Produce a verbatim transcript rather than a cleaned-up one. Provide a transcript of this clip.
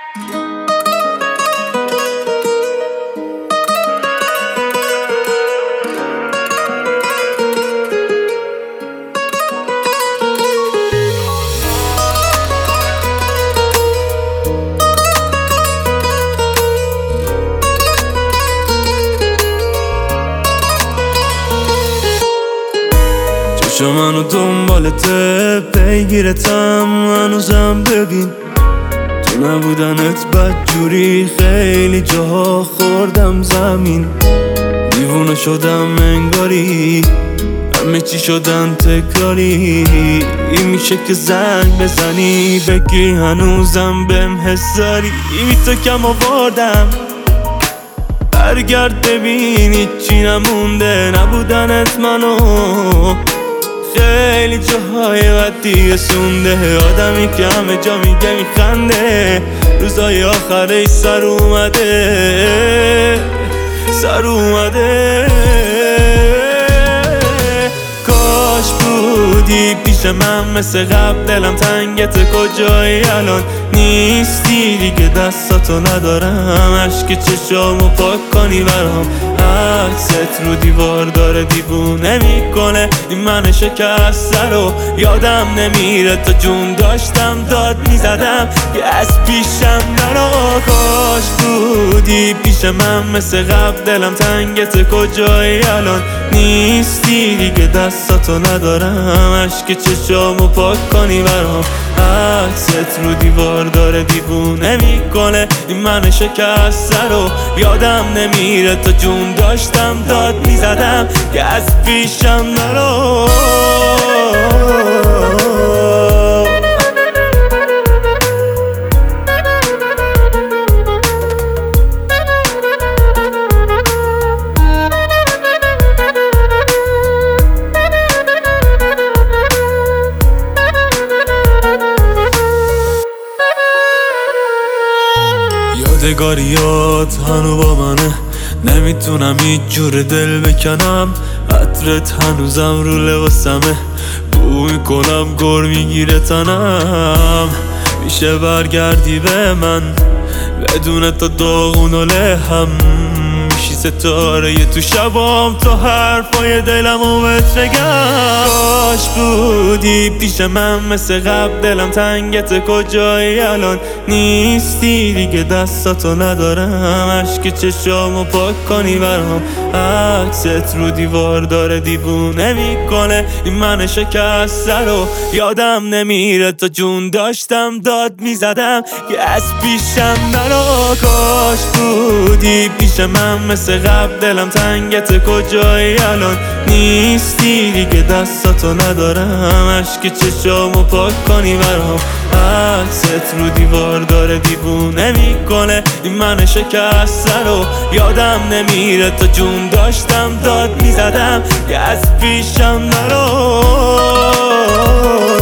چشم منو دنبالته پیگیرتم هنوزم ببین تو نبودنت بدجوری خیلی جاها خوردم زمین دیوونه شدم انگاری همه چی شدن تکراری این میشه که زنگ بزنی بگی هنوزم بهم حس داری بی تو کم آوردم برگرد ببین هیچی نمونده نبودنت منو خیلی جاهای بدی سونده آدمی که همه جا میگه میخنده روزای آخرش سر اومده سر اومده کاش بودی پیش من مثل قبل دلم تنگت کجایی الان نیستی دیگه دستاتو ندارم عشق چشامو پاک کنی برام عکست رو دیوار داره دیوونه میکنه این من شکسته رو یادم نمیره تا جون داشتم داد میزدم که از پیشم نرو کاش بودی پیش من مثل قبل دلم تنگت کجایی الان نیستی دیگه دستاتو ندارم عشق چشامو پاک کنی برام عکست رو دیوار داره دیوونه میکنه این من شکسته رو یادم نمیره تا جون داشتم داد میزدم که از پیشم نرو یادگاریات هنو با منه نمیتونم هیچ جور دل بکنم عطرت هنوزم رو لباسمه بو میکنم گر میگیره تنم میشه برگردی به من بدون تا داغون و لهم میشی ستاره یه تو شبام تا حرفای دلمو بهت بگم کاش بودی پیش من مثل قبل دلم تنگت کجایی الان نیستی دیگه دستاتو ندارم عشق چشامو پاک کنی برام عکست رو دیوار داره دیوونه میکنه این من شکسته رو یادم نمیره تا جون داشتم داد میزدم که از پیشم نرو کاش بودی پیش من مثل قبل دلم تنگت کجایی الان نیستی دیگه دستاتو ندارم عشق چشامو پاک کنی برام عکست رو دیوار داره دیوونه میکنه این من شکسته رو یادم نمیره تا جون داشتم داد میزدم که از پیشم نرو